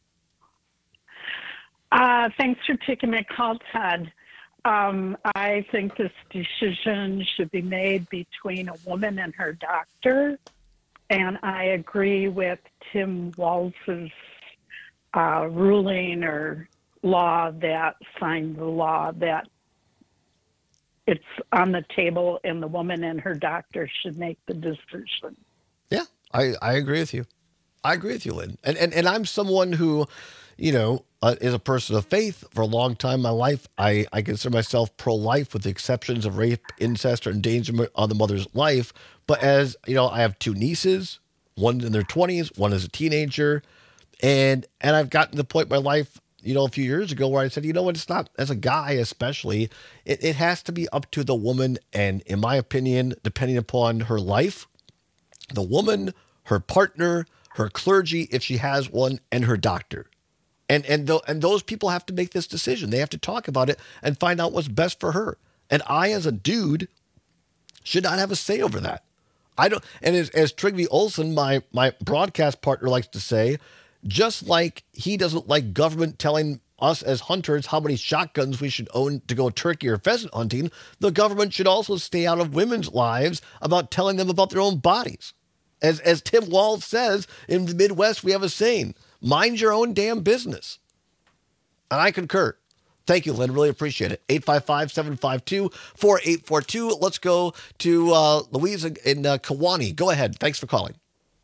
Thanks for taking my call, Todd. I think this decision should be made between a woman and her doctor. And I agree with Tim Walz's ruling or law that signed the law that it's on the table and the woman and her doctor should make the decision. Yeah, I agree with you. I agree with you, Lynn. And I'm someone who, is a person of faith. For a long time in my life, I consider myself pro-life with the exceptions of rape, incest, or endangerment on the mother's life. But as, I have 2 nieces, one in their 20s, one is a teenager. And I've gotten to the point in my life, a few years ago where I said, it's not, as a guy especially, it has to be up to the woman. And in my opinion, depending upon her life, the woman, her partner, her clergy, if she has one, and her doctor. And those people have to make this decision. They have to talk about it and find out what's best for her. And I, as a dude, should not have a say over that. I don't. And as Trygve Olsen, my broadcast partner, likes to say, just like he doesn't like government telling us as hunters how many shotguns we should own to go turkey or pheasant hunting, the government should also stay out of women's lives about telling them about their own bodies. As Tim Walz says, in the Midwest, we have a saying, mind your own damn business. And I concur. Thank you, Lynn. Really appreciate it. 855-752-4842. Let's go to Louise in Kewanee. Go ahead. Thanks for calling.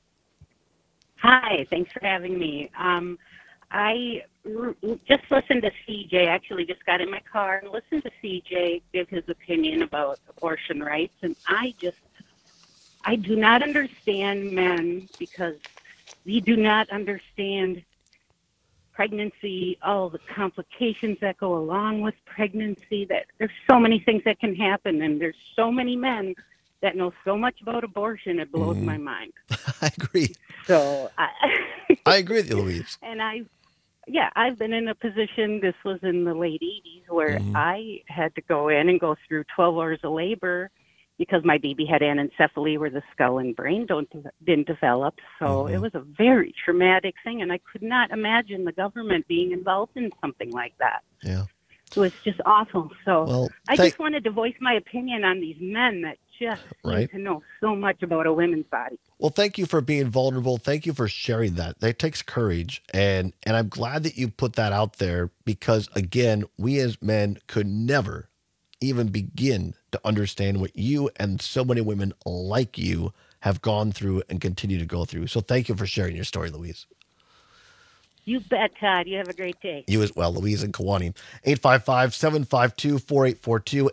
Hi. Thanks for having me. I just listened to CJ. Actually just got in my car and listened to CJ give his opinion about abortion rights. And I do not understand men because we do not understand pregnancy, all the complications that go along with pregnancy, that there's so many things that can happen, and there's so many men that know so much about abortion, it blows my mind. I agree. So I agree with you, Louise. And I've been in a position, this was in the late 80s, where I had to go in and go through 12 hours of labor because my baby had anencephaly where the skull and brain didn't develop. So it was a very traumatic thing, and I could not imagine the government being involved in something like that. Yeah. It was just awful. So I just wanted to voice my opinion on these men that just seem to know so much about a woman's body. Well, thank you for being vulnerable. Thank you for sharing that. That takes courage. And I'm glad that you put that out there because, again, we as men could never even begin to understand what you and so many women like you have gone through and continue to go through. So thank you for sharing your story, Louise. You bet, Todd. You have a great day. You as well, Louise and Kewanee. 855-752-4842,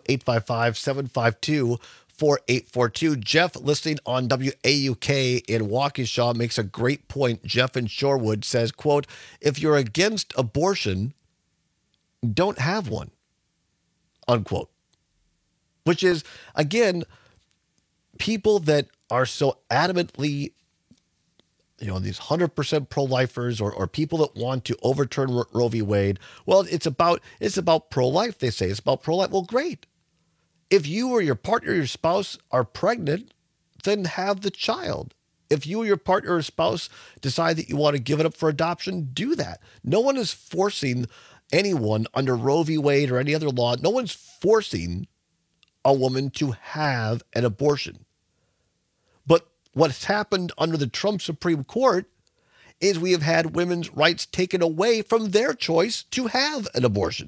855-752-4842. Jeff, listening on WAUK in Waukesha, makes a great point. Jeff in Shorewood says, quote, if you're against abortion, don't have one, unquote. Which is, again, people that are so adamantly, these 100% pro-lifers or people that want to overturn Roe v. Wade. Well, it's about pro-life, they say. It's about pro-life. Well, great. If you or your partner or your spouse are pregnant, then have the child. If you or your partner or spouse decide that you want to give it up for adoption, do that. No one is forcing anyone under Roe v. Wade or any other law. No one's forcing a woman to have an abortion. But what's happened under the Trump Supreme Court is we have had women's rights taken away from their choice to have an abortion.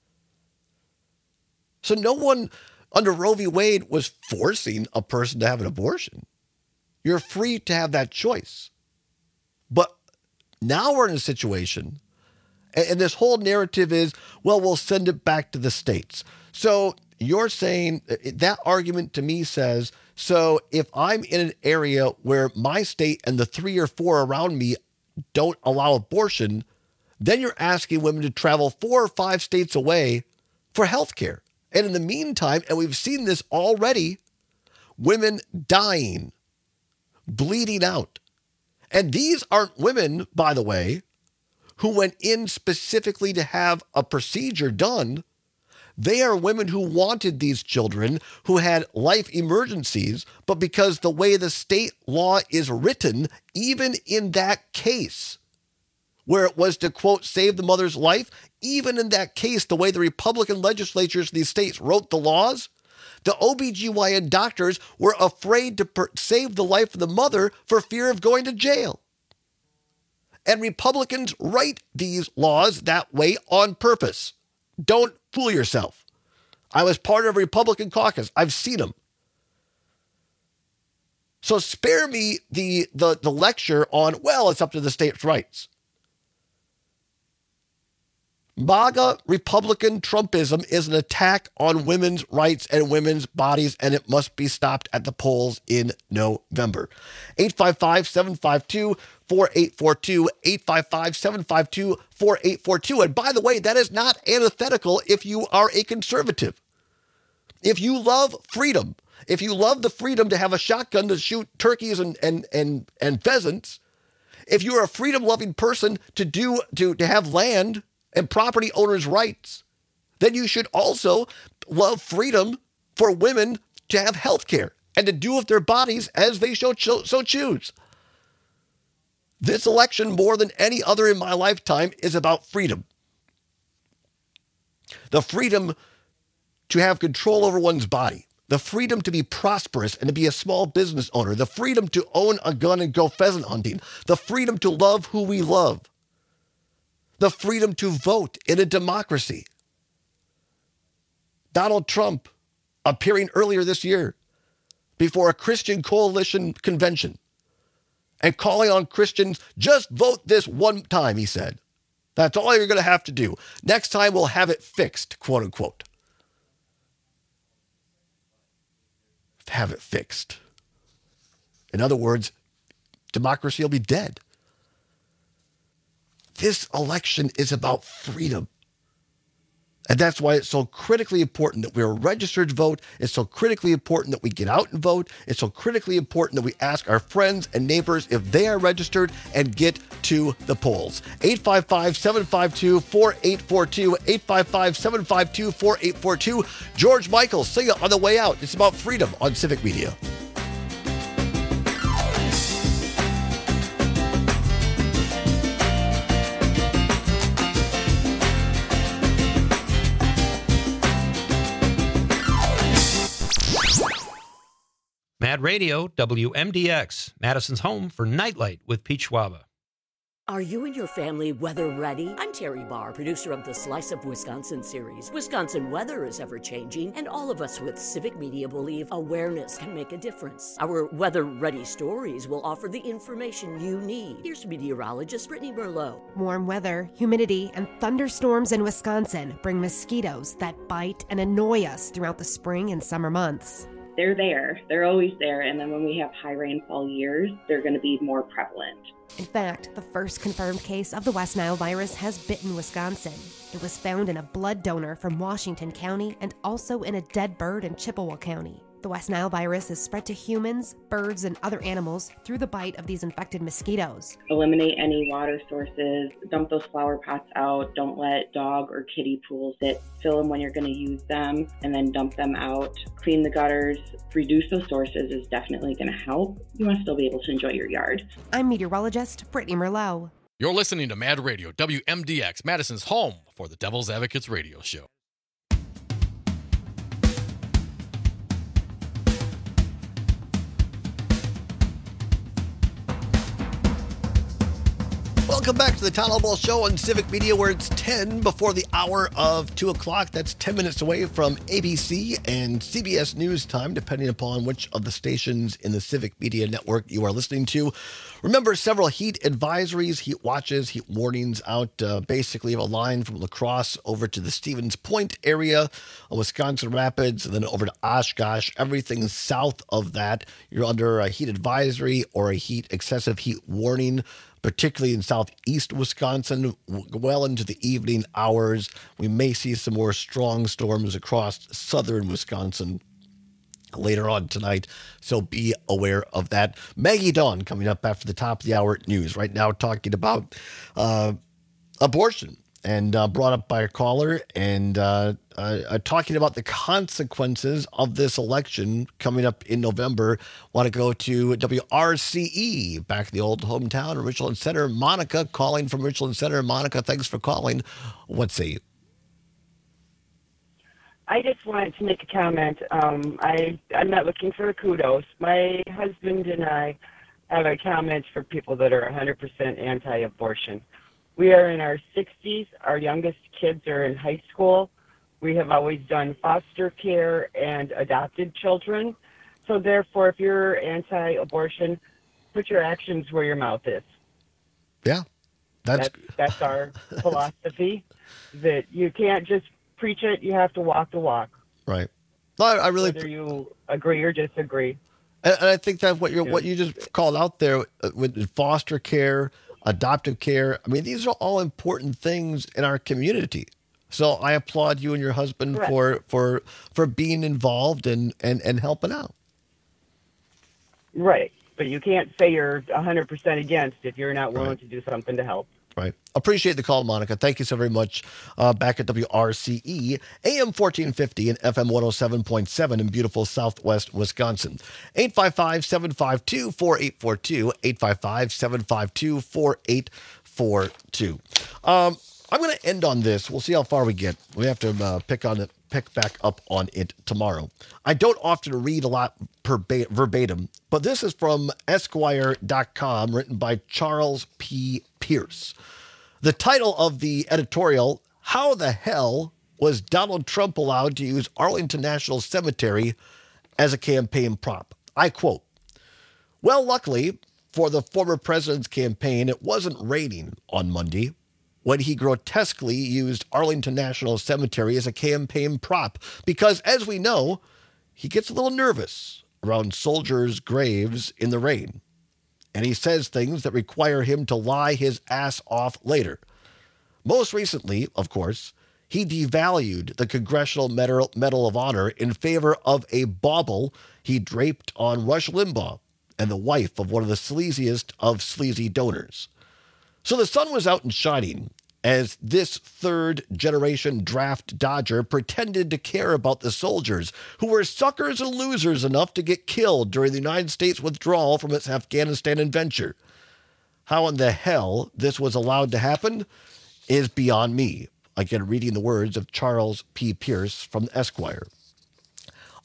So no one under Roe v. Wade was forcing a person to have an abortion. You're free to have that choice. But now we're in a situation, and this whole narrative is, well, we'll send it back to the states. So you're saying that argument to me says, so if I'm in an area where my state and the 3 or 4 around me don't allow abortion, then you're asking women to travel 4 or 5 states away for health care. And in the meantime, and we've seen this already, women dying, bleeding out. And these aren't women, by the way, who went in specifically to have a procedure done. They are women who wanted these children, who had life emergencies, but because the way the state law is written, even in that case, where it was to, quote, save the mother's life, even in that case, the way the Republican legislatures in these states wrote the laws, the OBGYN doctors were afraid to save the life of the mother for fear of going to jail. And Republicans write these laws that way on purpose. Don't fool yourself. I was part of a Republican caucus. I've seen them. So spare me the lecture on, well, it's up to the states' rights. MAGA Republican Trumpism is an attack on women's rights and women's bodies, and it must be stopped at the polls in November. 855-752-4842, 855-752-4842. And by the way, that is not antithetical if you are a conservative. If you love freedom, if you love the freedom to have a shotgun to shoot turkeys and pheasants, if you're a freedom-loving person to have land and property owners' rights, then you should also love freedom for women to have health care and to do with their bodies as they so choose. This election, more than any other in my lifetime, is about freedom. The freedom to have control over one's body, the freedom to be prosperous and to be a small business owner, the freedom to own a gun and go pheasant hunting, the freedom to love who we love, the freedom to vote in a democracy. Donald Trump appearing earlier this year before a Christian coalition convention and calling on Christians, just vote this one time, he said. That's all you're going to have to do. Next time we'll have it fixed, quote unquote. Have it fixed. In other words, democracy will be dead. This election is about freedom. And that's why it's so critically important that we're registered to vote. It's so critically important that we get out and vote. It's so critically important that we ask our friends and neighbors if they are registered and get to the polls. 855-752-4842, 855-752-4842. George Michael, sing it on the way out. It's about freedom on Civic Media. Mad Radio, WMDX, Madison's home for Nightlight with Pete Schwaba. Are you and your family weather ready? I'm Terry Barr, producer of the Slice of Wisconsin series. Wisconsin weather is ever-changing, and all of us with Civic Media believe awareness can make a difference. Our weather-ready stories will offer the information you need. Here's meteorologist Brittany Merlot. Warm weather, humidity, and thunderstorms in Wisconsin bring mosquitoes that bite and annoy us throughout the spring and summer months. They're there. They're always there. And then when we have high rainfall years, they're going to be more prevalent. In fact, the first confirmed case of the West Nile virus has bitten Wisconsin. It was found in a blood donor from Washington County and also in a dead bird in Chippewa County. The West Nile virus is spread to humans, birds, and other animals through the bite of these infected mosquitoes. Eliminate any water sources, dump those flower pots out, don't let dog or kitty pools sit, fill them when you're going to use them, and then dump them out. Clean the gutters, reduce those sources is definitely going to help. You want to still be able to enjoy your yard. I'm meteorologist Brittany Merlot. You're listening to Mad Radio, WMDX, Madison's home for the Devil's Advocates radio show. Welcome back to the Tyler Ball Show on Civic Media, where it's 10 before the hour of 2 o'clock. That's 10 minutes away from ABC and CBS News time, depending upon which of the stations in the Civic Media network you are listening to. Remember, several heat advisories, heat watches, heat warnings out basically of a line from La Crosse over to the Stevens Point area, Wisconsin Rapids, and then over to Oshkosh. Everything south of that, you're under a heat advisory or a excessive heat warning, particularly in southeast Wisconsin, well into the evening hours. We may see some more strong storms across southern Wisconsin later on tonight, so be aware of that. Maggie Dawn coming up after the top of the hour news. Right now talking about abortion, and brought up by a caller, and talking about the consequences of this election coming up in November. Want to go to WRCE, back in the old hometown of Richland Center. Monica calling from Richland Center. Monica, thanks for calling. What say you? I just wanted to make a comment. I'm not looking for kudos. My husband and I have a comment for people that are 100% anti-abortion. We are in our 60s. Our youngest kids are in high school. We have always done foster care and adopted children. So therefore, if you're anti-abortion, put your actions where your mouth is. Yeah. That's our philosophy, that you can't just preach it, you have to walk the walk. Right. I really, whether you agree or disagree. And I think that what you just called out there with foster care, adoptive care, I mean, these are all important things in our community. So I applaud you and your husband for being involved and helping out. Right. But you can't say you're 100% against if you're not willing to do something to help. Right. Appreciate the call, Monica. Thank you so very much. Back at WRCE, AM 1450 and FM 107.7 in beautiful southwest Wisconsin. 855-752-4842. 855-752-4842. I'm going to end on this. We'll see how far we get. We have to pick back up on it tomorrow. I don't often read a lot verbatim, but this is from Esquire.com, written by Charles P. Pierce. The title of the editorial, How the Hell Was Donald Trump Allowed to Use Arlington National Cemetery as a Campaign Prop? I quote, well, luckily for the former president's campaign, it wasn't raining on Monday when he grotesquely used Arlington National Cemetery as a campaign prop, because, as we know, he gets a little nervous around soldiers' graves in the rain. And he says things that require him to lie his ass off later. Most recently, of course, he devalued the Congressional Medal of Honor in favor of a bauble he draped on Rush Limbaugh and the wife of one of the sleaziest of sleazy donors. So the sun was out and shining as this third-generation draft dodger pretended to care about the soldiers who were suckers and losers enough to get killed during the United States withdrawal from its Afghanistan adventure. How in the hell this was allowed to happen is beyond me. Again, reading the words of Charles P. Pierce from Esquire.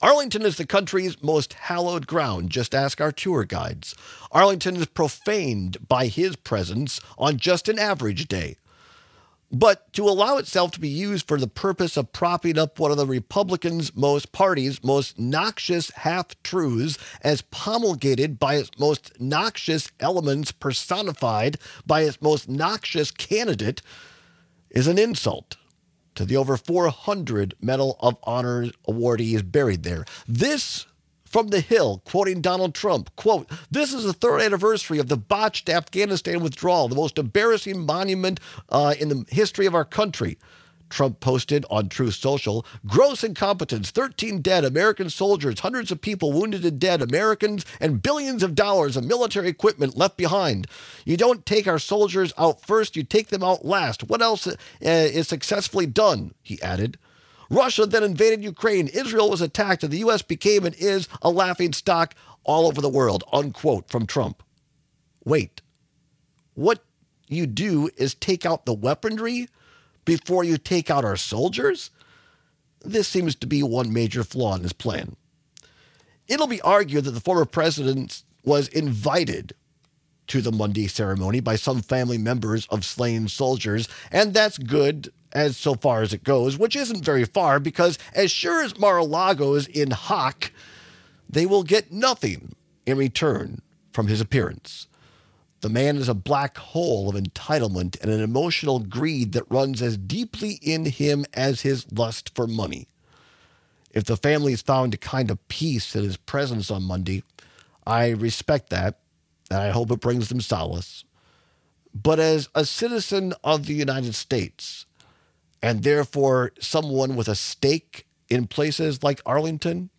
Arlington is the country's most hallowed ground. Just ask our tour guides. Arlington is profaned by his presence on just an average day. But to allow itself to be used for the purpose of propping up one of the party's most noxious half-truths as promulgated by its most noxious elements personified by its most noxious candidate is an insult to the over 400 Medal of Honor awardees buried there. This from The Hill, quoting Donald Trump, quote, "This is the third anniversary of the botched Afghanistan withdrawal, the most embarrassing monument in the history of our country." Trump posted on Truth Social, "Gross incompetence, 13 dead American soldiers, hundreds of people wounded and dead Americans, and billions of dollars of military equipment left behind. You don't take our soldiers out first, you take them out last. What else is successfully done?" he added. Russia then invaded Ukraine. Israel was attacked, and the U.S. became and is a laughingstock all over the world, unquote, from Trump. Wait, what you do is take out the weaponry before you take out our soldiers? This seems to be one major flaw in his plan. It'll be argued that the former president was invited to the Monday ceremony by some family members of slain soldiers, and that's good as so far as it goes, which isn't very far because as sure as Mar-a-Lago is in hock, they will get nothing in return from his appearance. The man is a black hole of entitlement and an emotional greed that runs as deeply in him as his lust for money. If the family has found a kind of peace in his presence on Monday, I respect that, and I hope it brings them solace. But as a citizen of the United States, and therefore someone with a stake in places like Arlington,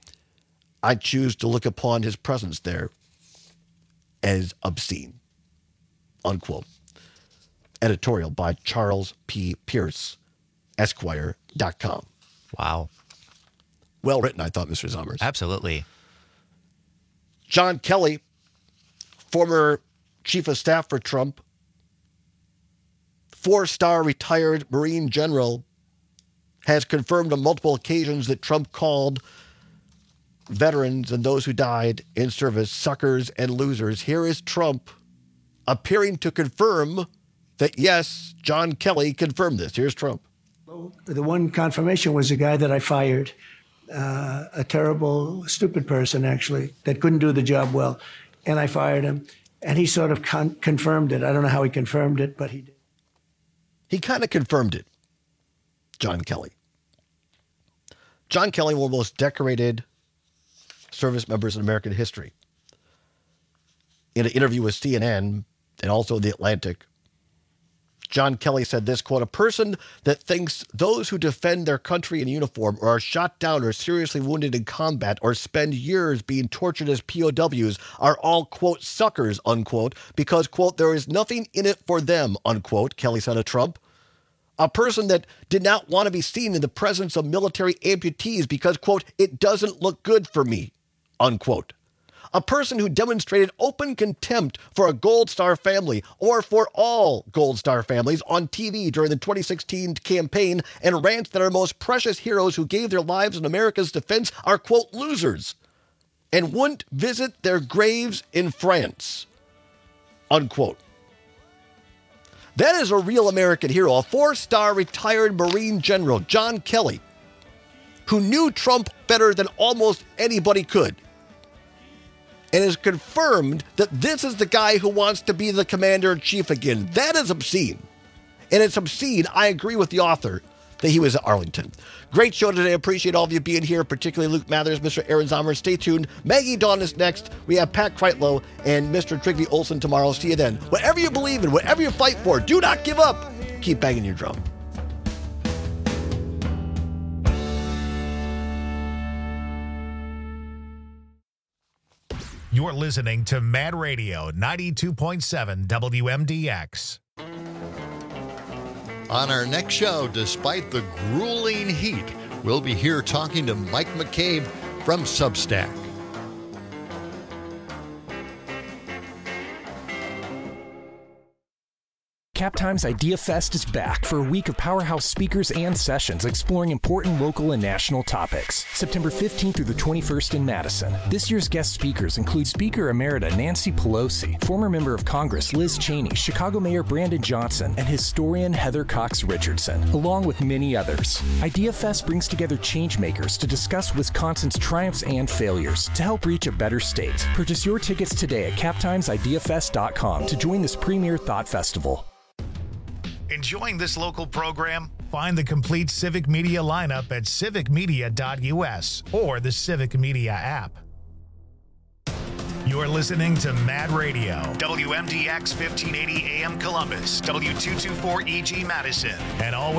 I choose to look upon his presence there as obscene, unquote. Editorial by Charles P. Pierce, Esquire.com. Wow. Well written, I thought, Mr. Summers. Absolutely. John Kelly, former chief of staff for Trump, 4-star retired Marine general, has confirmed on multiple occasions that Trump called veterans and those who died in service suckers and losers. Here is Trump appearing to confirm that, yes, John Kelly confirmed this. Here's Trump. The one confirmation was a guy that I fired, a terrible, stupid person, actually, that couldn't do the job well. And I fired him, and he sort of confirmed it. I don't know how he confirmed it, but he did. He kind of confirmed it, John Kelly. John Kelly, one of the most decorated service members in American history. In an interview with CNN and also The Atlantic, John Kelly said this, quote, "A person that thinks those who defend their country in uniform or are shot down or seriously wounded in combat or spend years being tortured as POWs are all, quote, suckers, unquote, because, quote, there is nothing in it for them, unquote," Kelly said of Trump. A person that did not want to be seen in the presence of military amputees because, quote, "it doesn't look good for me," unquote. A person who demonstrated open contempt for a Gold Star family or for all Gold Star families on TV during the 2016 campaign and rants that our most precious heroes who gave their lives in America's defense are, quote, losers and wouldn't visit their graves in France, unquote. That is a real American hero, a 4-star retired Marine general, John Kelly, who knew Trump better than almost anybody could, and has confirmed that this is the guy who wants to be the commander-in-chief again. That is obscene. And it's obscene, I agree with the author, that he was at Arlington. Great show today. Appreciate all of you being here, particularly Luke Mathers, Mr. Aaron Zomer. Stay tuned. Maggie Dawn is next. We have Pat Kreitlow and Mr. Trygve Olsen tomorrow. See you then. Whatever you believe in, whatever you fight for, do not give up. Keep banging your drum. You're listening to Mad Radio 92.7 WMDX. On our next show, despite the grueling heat, we'll be here talking to Mike McCabe from Substack. Cap Times Idea Fest is back for a week of powerhouse speakers and sessions exploring important local and national topics. September 15th through the 21st in Madison. This year's guest speakers include Speaker Emerita Nancy Pelosi, former member of Congress Liz Cheney, Chicago Mayor Brandon Johnson, and historian Heather Cox Richardson, along with many others. Idea Fest brings together changemakers to discuss Wisconsin's triumphs and failures to help reach a better state. Purchase your tickets today at captimesideafest.com to join this premier thought festival. Enjoying this local program? Find the complete Civic Media lineup at civicmedia.us or the Civic Media app. You're listening to Mad Radio, WMDX 1580 AM Columbus, W224EG Madison, and always